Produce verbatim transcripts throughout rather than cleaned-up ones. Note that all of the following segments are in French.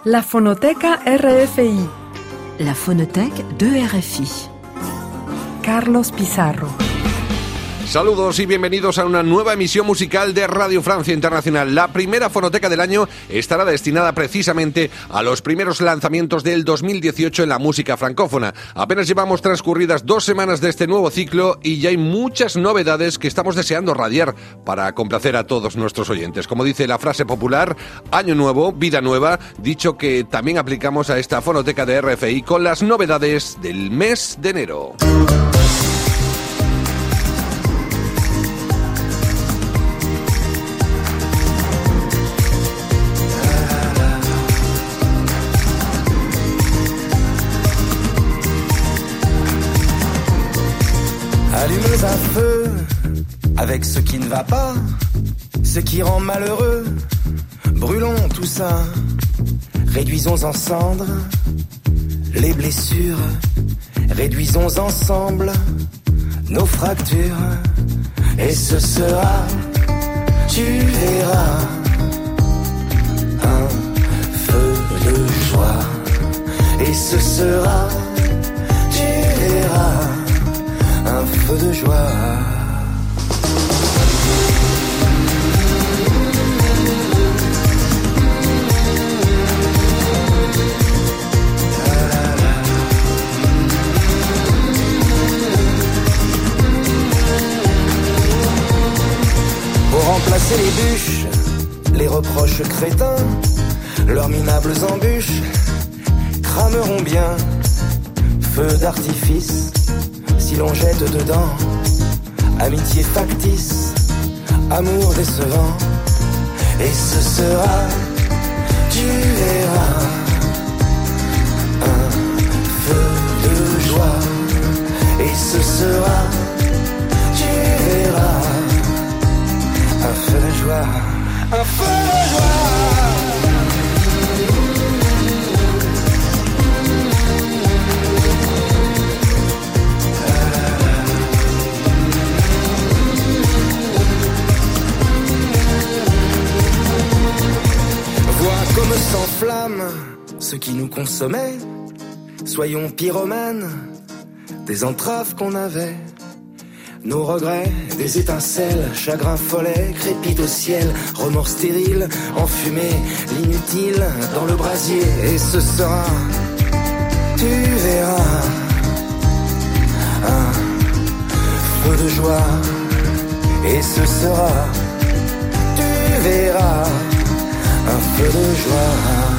La Fonoteca R F I. La Phonothèque de R F I. Carlos Pizarro. Saludos y bienvenidos a una nueva emisión musical de Radio Francia Internacional. La primera fonoteca del año estará destinada precisamente a los primeros lanzamientos del dos mil dieciocho en la música francófona. Apenas llevamos transcurridas dos semanas de este nuevo ciclo y ya hay muchas novedades que estamos deseando radiar para complacer a todos nuestros oyentes. Como dice la frase popular, año nuevo, vida nueva, dicho que también aplicamos a esta fonoteca de R F I con las novedades del mes de enero. Allumons un feu avec ce qui ne va pas, ce qui rend malheureux. Brûlons tout ça, réduisons en cendres les blessures, réduisons ensemble nos fractures. Et ce sera, tu verras, un feu de joie. Et ce sera, tu verras, un feu de joie. Pour remplacer les bûches, les reproches crétins, leurs minables embûches crameront bien. Feu d'artifice, si l'on jette dedans amitié factice, amour décevant. Et ce sera, tu verras, un feu de joie. Et ce sera, tu verras, un feu de joie, un feu de joie. Comme s'enflamme ce qui nous consommait. Soyons pyromanes des entraves qu'on avait. Nos regrets, des étincelles, chagrin follet, crépite au ciel, remords stériles, enfumés, l'inutile dans le brasier. Et ce sera, tu verras, un feu de joie. Et ce sera, tu verras, un feu de joie.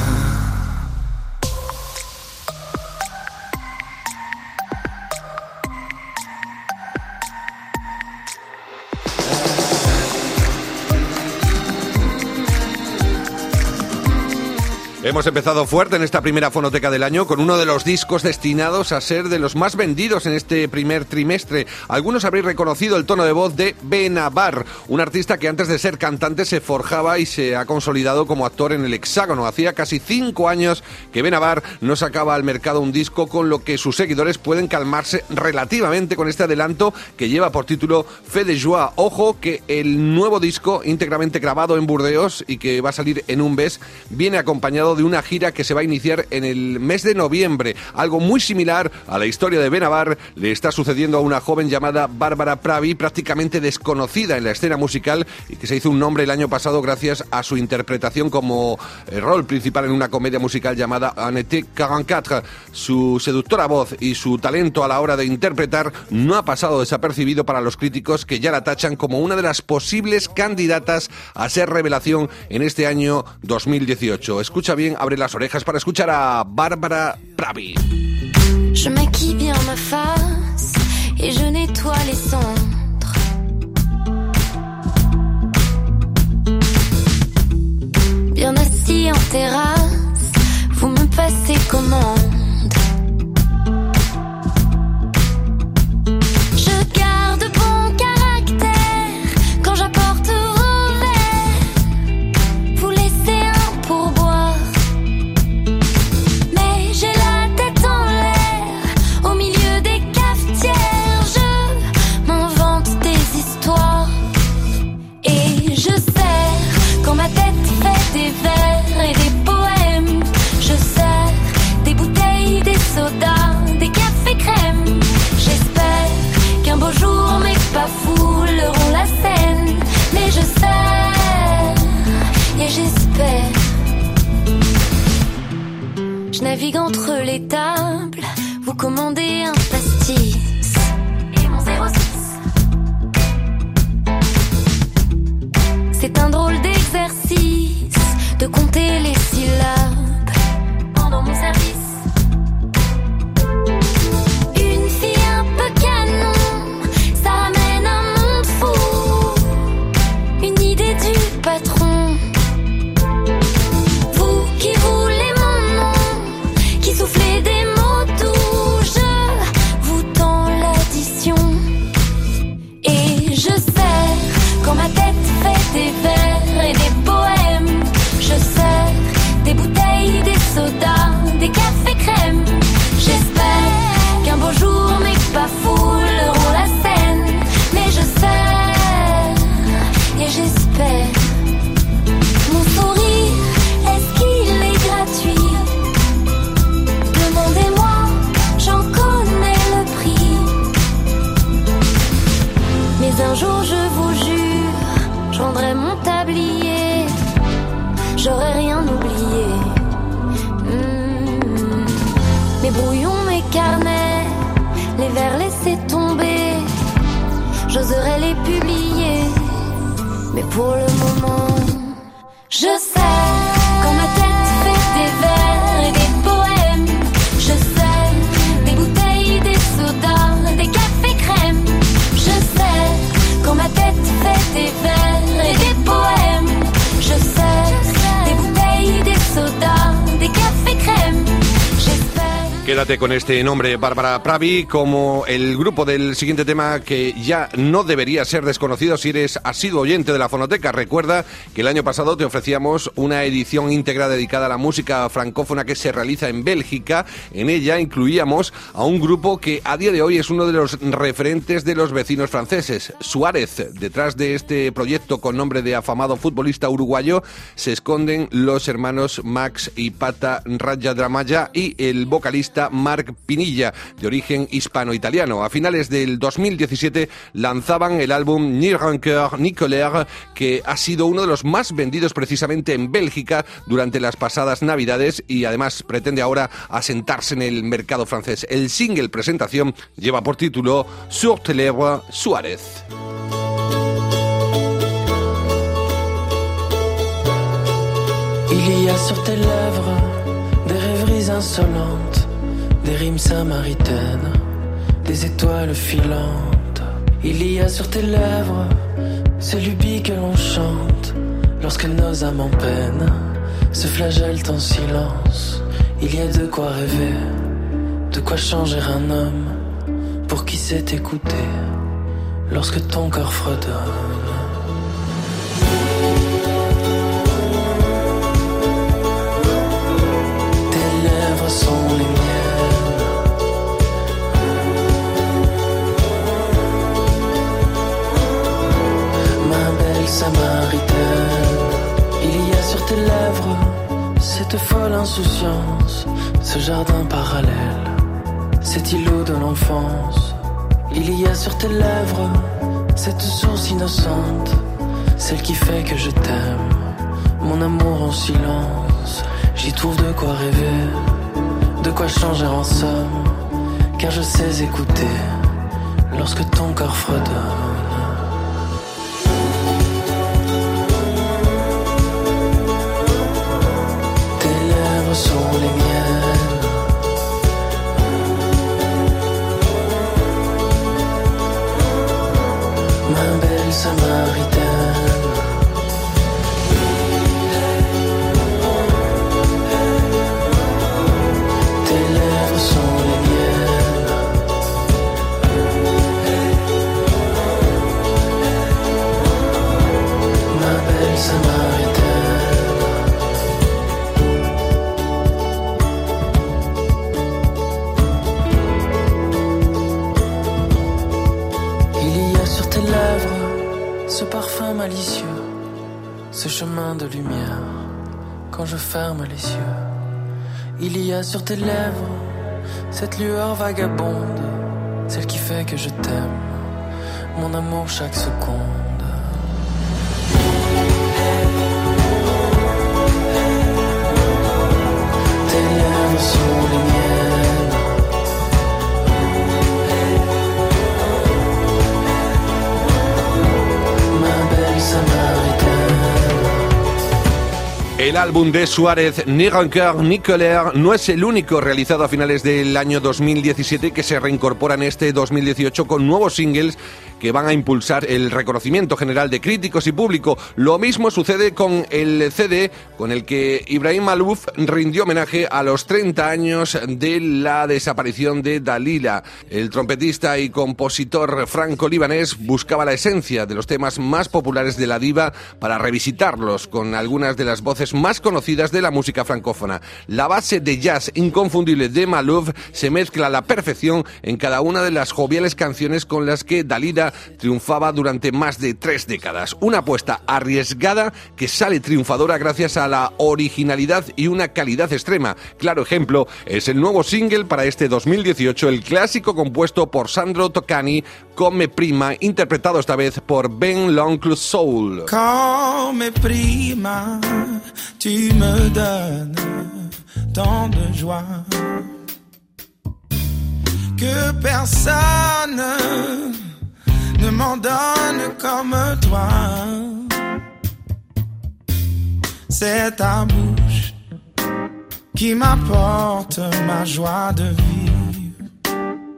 Hemos empezado fuerte en esta primera fonoteca del año con uno de los discos destinados a ser de los más vendidos en este primer trimestre. Algunos habréis reconocido el tono de voz de Benabar, un artista que antes de ser cantante se forjaba y se ha consolidado como actor en el Hexágono. Hacía casi cinco años que Benabar no sacaba al mercado un disco, con lo que sus seguidores pueden calmarse relativamente con este adelanto que lleva por título Feu de Joie. Ojo que el nuevo disco, íntegramente grabado en Burdeos y que va a salir en un mes, viene acompañado de de una gira que se va a iniciar en el mes de noviembre. Algo muy similar a la historia de Benabar le está sucediendo a una joven llamada Barbara Pravi, prácticamente desconocida en la escena musical y que se hizo un nombre el año pasado gracias a su interpretación como eh, rol principal en una comedia musical llamada En été cuarenta y cuatro. Su seductora voz y su talento a la hora de interpretar no ha pasado desapercibido para los críticos, que ya la tachan como una de las posibles candidatas a ser revelación en este año dos mil dieciocho. Escucha bien, abre las orejas para escuchar a Barbara Pravi. Je maquille bien ma face et je nettoie les cendres. Bien assis en terrasse, vous me passez commande. Je garde bon caractère quand j'apporte vos verres. Vous laissez un pourboire. Mais j'ai la tête en l'air, au milieu des cafetières. Je m'invente des histoires. Et je sers quand ma tête fait des vers et des poèmes. Je navigue entre les tables, vous commandez un pastis et mon zéro six. C'est un drôle d'exercice de compter les syllabes pendant mon service. Une fille un peu canon, ça ramène un monde fou. Une idée du patron. Vous qui voulez mon nom, qui soufflez des mots doux, je vous tends l'addition. Et je sais quand ma tête fait des vers et des poèmes. Je sers des bouteilles, des sodas, des cafés crème. J'espère qu'un beau jour mes pas fouleront la scène. Mais je sers et j'espère. Mon sourire, est-ce qu'il est gratuit? Demandez-moi, j'en connais le prix. Mais un jour je vous jure, je rendrai mon tablier. J'aurais rien oublié. Mmh. Mes brouillons, mes carnets, les vers laissés tomber, j'oserais les publier. Mais pour le moment, je sais quand ma tête fait des vers et des poèmes. Je sais des bouteilles, des sodas, des cafés crème. Je sais quand ma tête fait des vers et des poèmes. Je sais des bouteilles, des sodas, des cafés crème. J'espère. Quédate con este nombre, Bárbara Pravi, como el grupo del siguiente tema que ya no debería ser desconocido si eres asiduo oyente de la Fonoteca. Recuerda que el año pasado te ofrecíamos una edición íntegra dedicada a la música francófona que se realiza en Bélgica. En ella incluíamos a un grupo que a día de hoy es uno de los referentes de los vecinos franceses, Suárez. Detrás de este proyecto con nombre de afamado futbolista uruguayo se esconden los hermanos Max y Pata Rajadramaya y el vocalista Marc Pinilla, de origen hispano-italiano. A finales del dos mil diecisiete lanzaban el álbum Ni Rancœur ni Colère, que ha sido uno de los más vendidos precisamente en Bélgica durante las pasadas Navidades y además pretende ahora asentarse en el mercado francés. El single presentación lleva por título Sur tes lèvres, Suárez. Il y a sur tes lèvres des rêveries insolentes, des rimes samaritaines, des étoiles filantes. Il y a sur tes lèvres ces lubies que l'on chante lorsque nos âmes en peine se flagellent en silence. Il y a de quoi rêver, de quoi changer un homme pour qui sait écouter lorsque ton corps fredonne. Sont les miennes. Ma belle samaritaine, il y a sur tes lèvres cette folle insouciance, ce jardin parallèle, cet îlot de l'enfance. Il y a sur tes lèvres cette source innocente, celle qui fait que je t'aime, mon amour en silence. J'y trouve de quoi rêver, de quoi changer en somme, car je sais écouter lorsque ton corps fredonne. Tes lèvres sont les miennes. Ma belle samaritaine. Ce parfum malicieux, ce chemin de lumière, quand je ferme les yeux, il y a sur tes lèvres cette lueur vagabonde, celle qui fait que je t'aime, mon amour chaque seconde. Tes lèvres sont El álbum de Suárez, Ni Rancœur ni Colère, no es el único realizado a finales del año dos mil diecisiete que se reincorpora en este dos mil dieciocho con nuevos singles que van a impulsar el reconocimiento general de críticos y público. Lo mismo sucede con el C D con el que Ibrahim Maalouf rindió homenaje a los treinta años de la desaparición de Dalila. El trompetista y compositor franco-libanés buscaba la esencia de los temas más populares de la diva para revisitarlos con algunas de las voces más conocidas de la música francófona. La base de jazz inconfundible de Maalouf se mezcla a la perfección en cada una de las joviales canciones con las que Dalila triunfaba durante más de tres décadas. Una apuesta arriesgada que sale triunfadora gracias a la originalidad y una calidad extrema. Claro ejemplo es el nuevo single para este dos mil dieciocho, el clásico compuesto por Sandro Tocani, Come Prima, interpretado esta vez por Ben l'Oncle Soul. Come prima, tu me donnes tant de joie que personne ne m'en donne comme toi. C'est ta bouche qui m'apporte ma joie de vivre.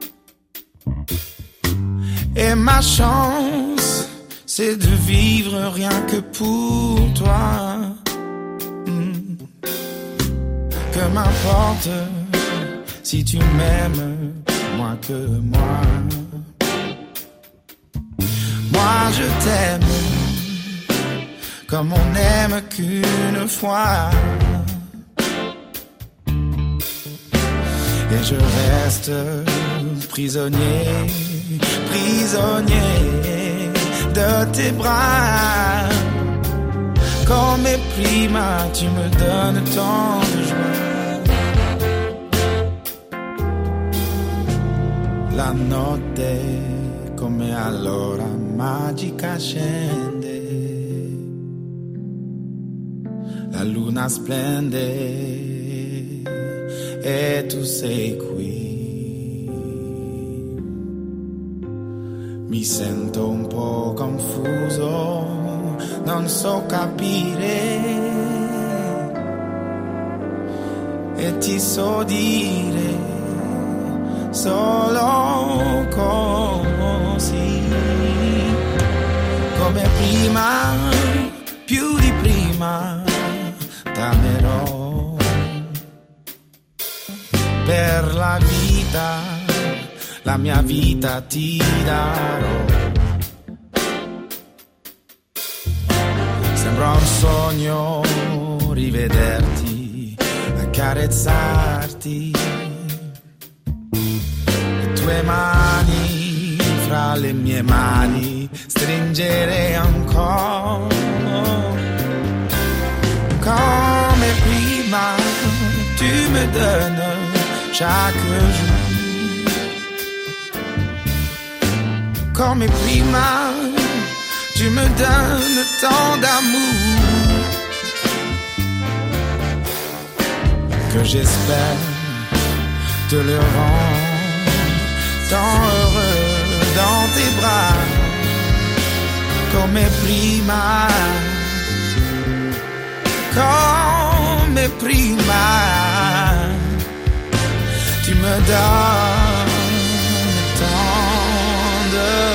Et ma chance, c'est de vivre rien que pour toi. Mmh. Que m'importe si tu m'aimes moins que moi. Moi je t'aime comme on n'aime qu'une fois. Et je reste prisonnier, prisonnier de tes bras. Comme prima, tu me donnes tant de joie. La notte come allora magica scende, la luna splende e tu sei qui. Mi sento un po' confuso, non so capire e ti so dire solo così. Come prima, più di prima, t'amerò per la vita, la mia vita ti darò. Sembra un sogno rivederti, accarezzarti, le tue mani fra le mie mani, stringere ancora come prima. Tu me donnes chaque jour come prima. Tu me donnes tant d'amour que j'espère te le rendre tant heureux dans tes bras. Come prima, come prima, tu me donnes tant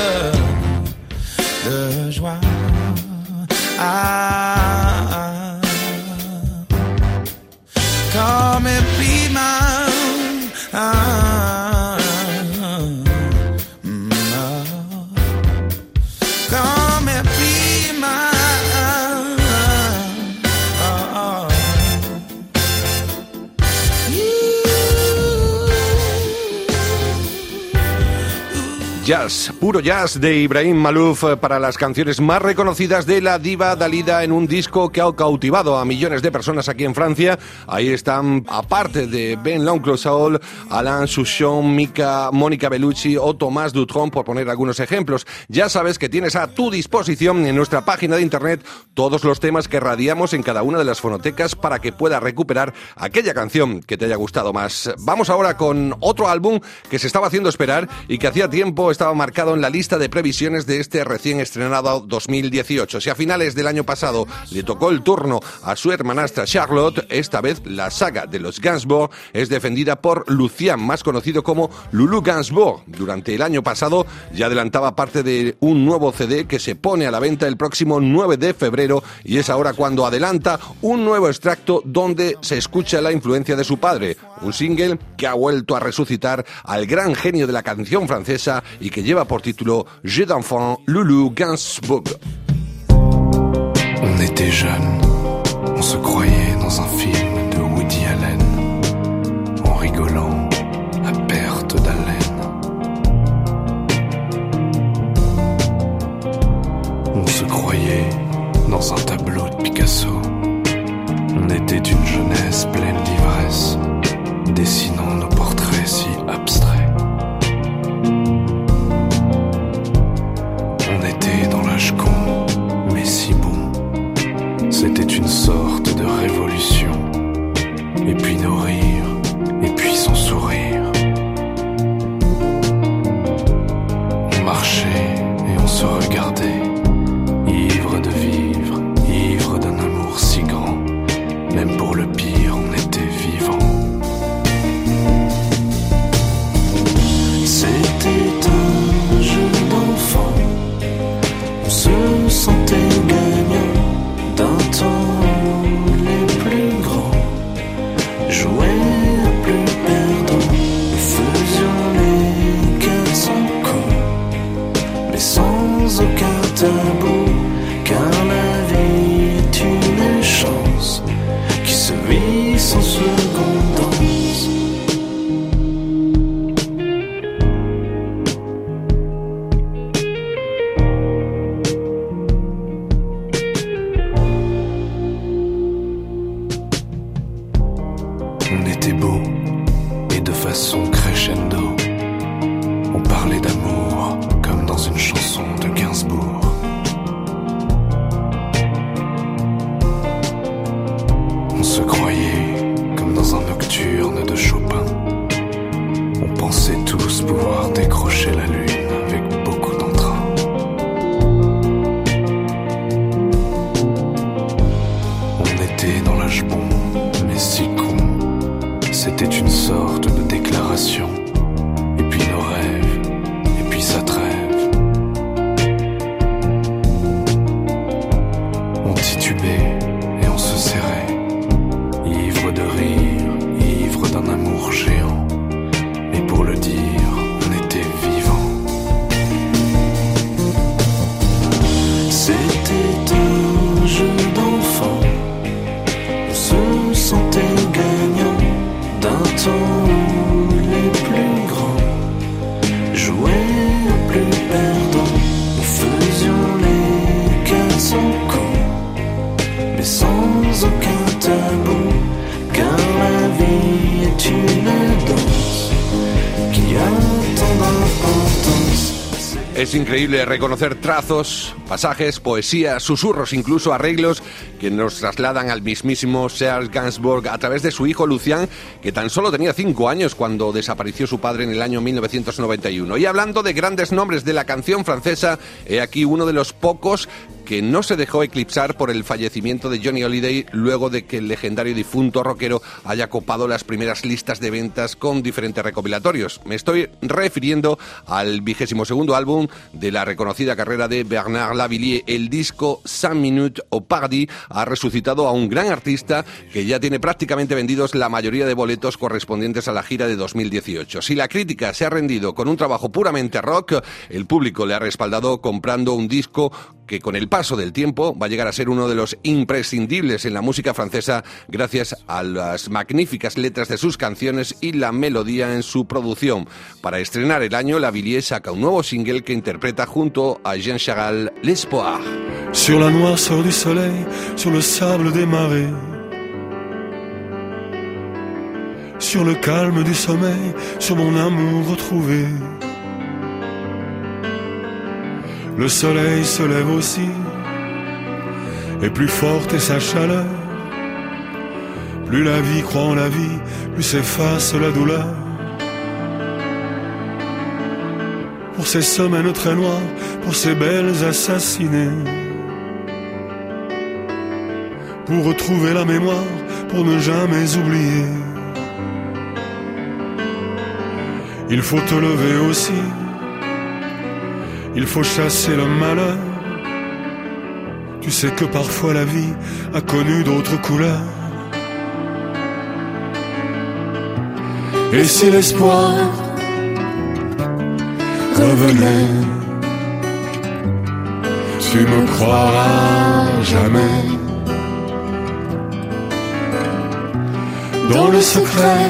de, de joie. Ah, come prima, ah, mm, oh. Come prima, oh, oh. Jazz, puro jazz de Ibrahim Maalouf para las canciones más reconocidas de la diva Dalida en un disco que ha cautivado a millones de personas aquí en Francia. Ahí están, aparte de Ben l'Oncle Soul, Alain Souchon, Mika, Mónica Bellucci o Tomás Dutronc, por poner algunos ejemplos. Ya sabes que tienes a tu disposición en nuestra página de internet todos los temas que radiamos en cada una de las fonotecas para que puedas recuperar aquella canción que te haya gustado más. Vamos ahora con otro álbum que se estaba haciendo esperar y que hacía tiempo estaba marcado en la lista de previsiones de este recién estrenado dos mil dieciocho. Si a finales del año pasado le tocó el turno a su hermanastra Charlotte, esta vez la saga de los Gainsbourg es defendida por Lucian, más conocido como Lulu Gainsbourg. Durante el año pasado ya adelantaba parte de un nuevo C D que se pone a la venta el próximo nueve de febrero y es ahora cuando adelanta un nuevo extracto donde se escucha la influencia de su padre, un single que ha vuelto a resucitar al gran genio de la canción francesa y que lleva por título Jeu d'enfant, Lulu Gainsbourg. On était jeunes, on se croyait dans un film de Woody Allen, en rigolant à perte d'haleine. On se croyait dans un tableau de Picasso. On était une jeunesse pleine d'ivresse, dessinant nos portraits si abstraits. On était dans l'âge con, mais si bon. C'était une sorte de révolution. Et puis nos rires, et puis son sourire. On marchait et on se regardait, ivre de vivre, ivre d'un amour si grand. Même pour le pire, on était vivant. C'était un jeu d'enfant. On se sentait gagnant d'un temps où les plus grands jouaient à plus perdant. Nous faisions les quatre cents coups, mais sans aucun tabou, car la vie est une chance qui se vit sans seconde danse. On était beau et de façon crescendo. On parlait d'amour comme dans une chanson de Gainsbourg. On se croyait comme dans un nocturne de Chopin. On pensait tous pouvoir décrocher la lune avec beaucoup d'entrain. On était dans l'âge bon, mais si con. C'était une sorte de déclaration. Et puis nos rêves, et puis sa trêve. On titubait et on se serrait, ivre de rire, ivre d'un amour géant. Mais pour le dire, on était vivants. C'était un jeu d'enfant. On se sentait gagnant d'un temps où les plus grands jouaient à plus perdant. Nous faisions les quatre cents coups, mais sans aucun tabou, car la vie est une danse qui a tant d'importance. Es increíble reconocer trazos, pasajes, poesía, susurros, incluso arreglos que nos trasladan al mismísimo Serge Gainsbourg a través de su hijo Lucian, que tan solo tenía cinco años cuando desapareció su padre en el año mil novecientos noventa y uno. Y hablando de grandes nombres de la canción francesa, he aquí uno de los pocos que no se dejó eclipsar por el fallecimiento de Johnny Hallyday luego de que el legendario difunto rockero haya copado las primeras listas de ventas con diferentes recopilatorios. Me estoy refiriendo al vigésimo segundo álbum de la reconocida carrera de Bernard Lavilliers. El disco Cinq Minutes au Paradis ha resucitado a un gran artista que ya tiene prácticamente vendidos la mayoría de boletos correspondientes a la gira de dos mil dieciocho. Si la crítica se ha rendido con un trabajo puramente rock, el público le ha respaldado comprando un disco que con el paso del tiempo va a llegar a ser uno de los imprescindibles en la música francesa gracias a las magníficas letras de sus canciones y la melodía en su producción. Para estrenar el año, Lavilliers saca un nuevo single que interpreta junto a Jean Chagall, L'Espoir. Sur la noirceur du soleil, sur le sable des marées, sur le calme du sommeil, sur mon amour retrouvé. Le soleil se lève aussi, et plus forte est sa chaleur. Plus la vie croit en la vie, plus s'efface la douleur. pour ces semaines très noires, pour ces belles assassinées. Pour retrouver la mémoire, pour ne jamais oublier. Il faut te lever aussi, il faut chasser le malheur. Tu sais que parfois la vie a connu d'autres couleurs. Et si l'espoir revenait, tu me croiras jamais. Dans le secret,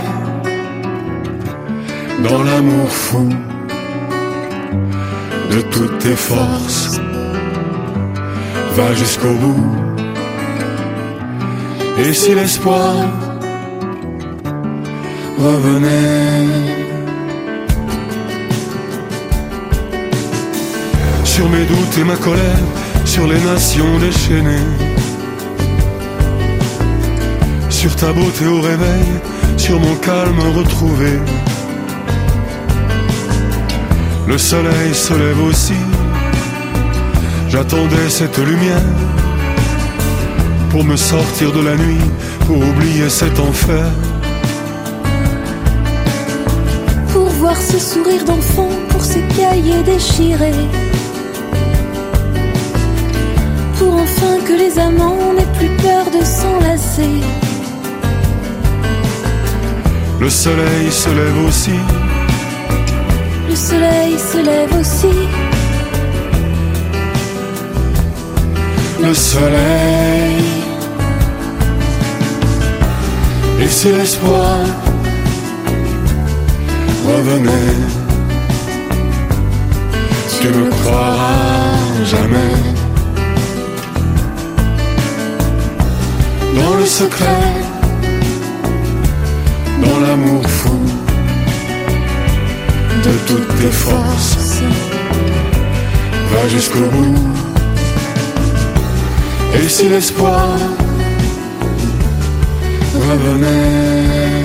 dans l'amour fou de toutes tes forces, va jusqu'au bout. Et si l'espoir revenait, sur mes doutes et ma colère, sur les nations déchaînées, sur ta beauté au réveil, sur mon calme retrouvé. Le soleil se lève aussi, j'attendais cette lumière pour me sortir de la nuit, pour oublier cet enfer. Pour voir ce sourire d'enfant, pour ces cahiers déchirés, pour enfin que les amants n'aient plus peur de s'enlacer. Le soleil se lève aussi, le soleil se lève aussi, le soleil. Et si l'espoir revenait, tu me croiras jamais. Dans le secret, dans l'amour fou de toutes tes forces, va jusqu'au bout. Et si l'espoir revenait.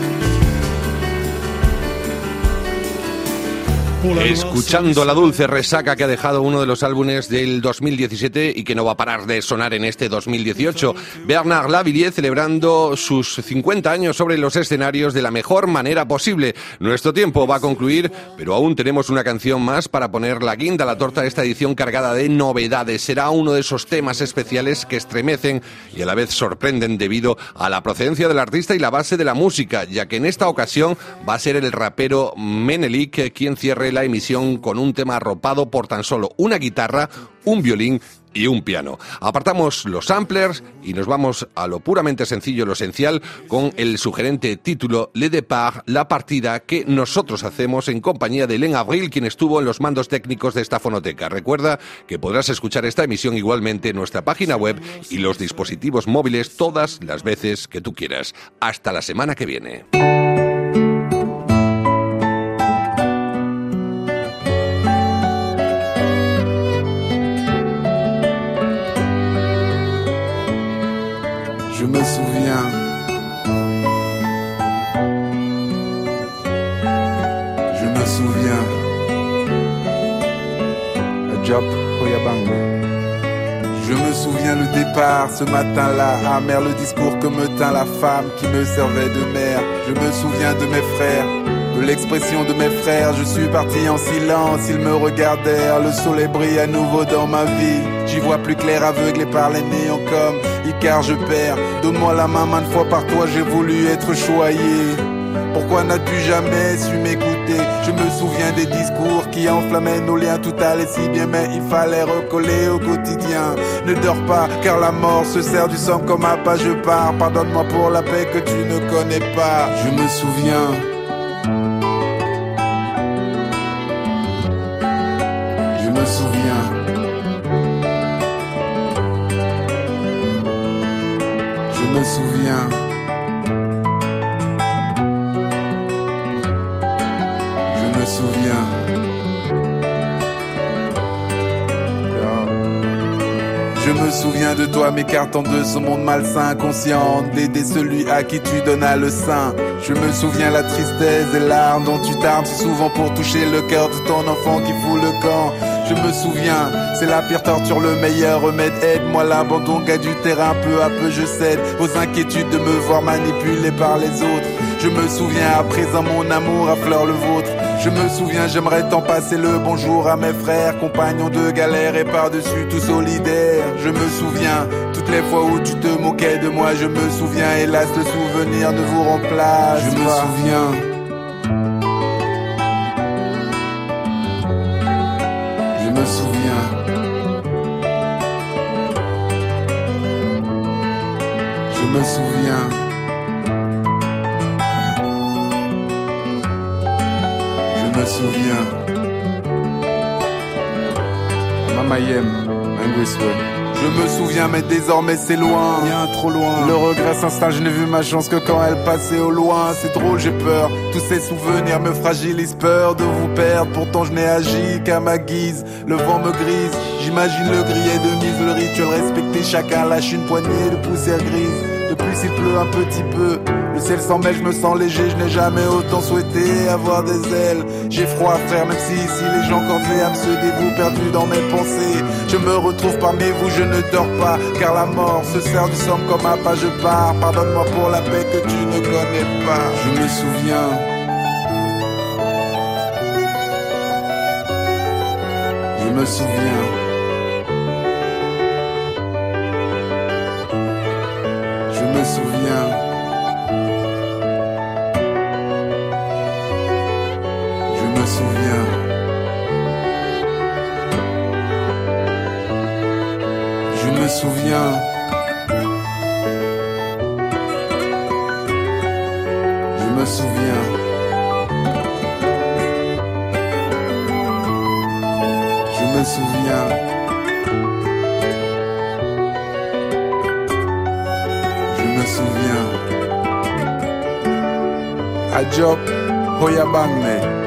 Escuchando la dulce resaca que ha dejado uno de los álbumes del dos mil diecisiete y que no va a parar de sonar en este dos mil dieciocho. Bernard Lavilliers celebrando sus cincuenta años sobre los escenarios de la mejor manera posible. Nuestro tiempo va a concluir, pero aún tenemos una canción más para poner la guinda a la torta de esta edición cargada de novedades. Será uno de esos temas especiales que estremecen y a la vez sorprenden debido a la procedencia del artista y la base de la música, ya que en esta ocasión va a ser el rapero Menelik quien cierre la emisión con un tema arropado por tan solo una guitarra, un violín y un piano. Apartamos los samplers y nos vamos a lo puramente sencillo, lo esencial, con el sugerente título Le Départ, la partida, que nosotros hacemos en compañía de Hélène Avril, quien estuvo en los mandos técnicos de esta fonoteca. Recuerda que podrás escuchar esta emisión igualmente en nuestra página web y los dispositivos móviles todas las veces que tú quieras. Hasta la semana que viene. Je me souviens, je me souviens, a job for your bang. Je me souviens le départ, ce matin-là, amer le discours que me tint la femme qui me servait de mère. Je me souviens de mes frères, de l'expression de mes frères. Je suis parti en silence, ils me regardèrent. Le soleil brille à nouveau dans ma vie. J'y vois plus clair, aveuglé par les néons comme Icare je perds. Donne-moi la main, maintes fois par toi j'ai voulu être choyé. Pourquoi n'as-tu jamais su m'écouter? Je me souviens des discours qui enflammaient nos liens. Tout allait si bien mais il fallait recoller au quotidien. Ne dors pas car la mort se sert du sang comme un pas. Je pars, pardonne-moi pour la paix que tu ne connais pas. Je me souviens, je me souviens, je me souviens, je me souviens. Je me me souviens de toi m'écartant de ce monde malsain, conscient d'aider celui à qui tu donnas le sein. Je me souviens la tristesse et larmes dont tu t'armes si souvent pour toucher le cœur de ton enfant qui fout le camp. Je me souviens, c'est la pire torture, le meilleur remède. Aide-moi, l'abandon gagne du terrain, peu à peu je cède aux inquiétudes de me voir manipulé par les autres. Je me souviens à présent mon amour affleure le vôtre. Je me souviens, j'aimerais tant passer le bonjour à mes frères, compagnons de galère et par-dessus tout solidaires. Je me souviens, toutes les fois où tu te moquais de moi, je me souviens, hélas le souvenir ne vous remplace. Je me souviens. Je me souviens. Je me souviens. Je me souviens. Mama Yem, Mangwiswe. Je me souviens, mais désormais c'est loin, bien trop loin. Le regret s'installe, je n'ai vu ma chance que quand elle passait au loin. C'est drôle, j'ai peur, tous ces souvenirs me fragilisent. Peur de vous perdre, pourtant je n'ai agi qu'à ma guise. Le vent me grise, j'imagine le grillet de mise. Le rituel respecté, chacun lâche une poignée de poussière grise. De plus il pleut un petit peu, le ciel s'en mêle, je me sens léger. Je n'ai jamais autant souhaité avoir des ailes. J'ai froid frère, même si ici les gens corvés à me se dévouent, perdus dans mes pensées. Je me retrouve parmi vous, je ne dors pas, car la mort se sert du somme comme un pas. Je pars, pardonne-moi pour la paix que tu ne connais pas. Je me souviens. Je me souviens. Je me souviens. Je me souviens. Je me souviens. Je me souviens. Je me souviens. Je me souviens. Adjok Hoyabangme.